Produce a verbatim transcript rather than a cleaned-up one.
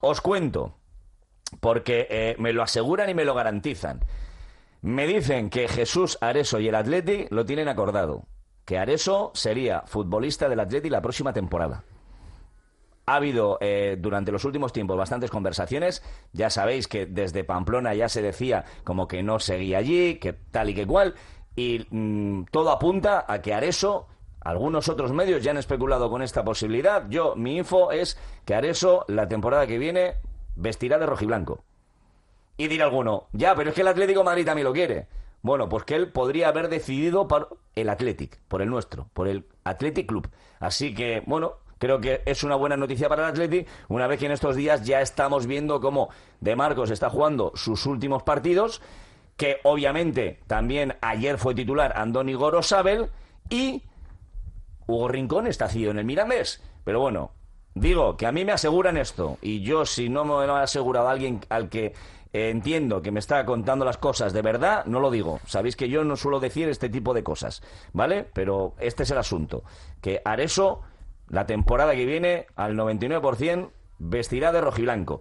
Os cuento, porque eh, me lo aseguran y me lo garantizan. Me dicen que Jesús Areso y el Atleti lo tienen acordado, que Areso sería futbolista del Atleti la próxima temporada. Ha habido eh, durante los últimos tiempos bastantes conversaciones. Ya sabéis que desde Pamplona ya se decía como que no seguía allí, que tal y que cual, y mmm, todo apunta a que Areso, algunos otros medios ya han especulado con esta posibilidad. Yo, mi info es que Areso la temporada que viene vestirá de rojiblanco. Y dirá alguno, ya, pero es que el Atlético de Madrid también lo quiere. Bueno, pues que él podría haber decidido por el Athletic, por el nuestro, por el Athletic Club. Así que, bueno, creo que es una buena noticia para el Athletic, una vez que en estos días ya estamos viendo cómo De Marcos está jugando sus últimos partidos, que obviamente también ayer fue titular Andoni Gorosabel y Hugo Rincón está cedido en el Mirandés. Pero bueno, digo que a mí me aseguran esto, y yo, si no me lo ha asegurado alguien al que eh, entiendo que me está contando las cosas de verdad, no lo digo. Sabéis que yo no suelo decir este tipo de cosas, ¿vale? Pero este es el asunto, que Areso la temporada que viene al noventa y nueve por ciento vestirá de rojiblanco.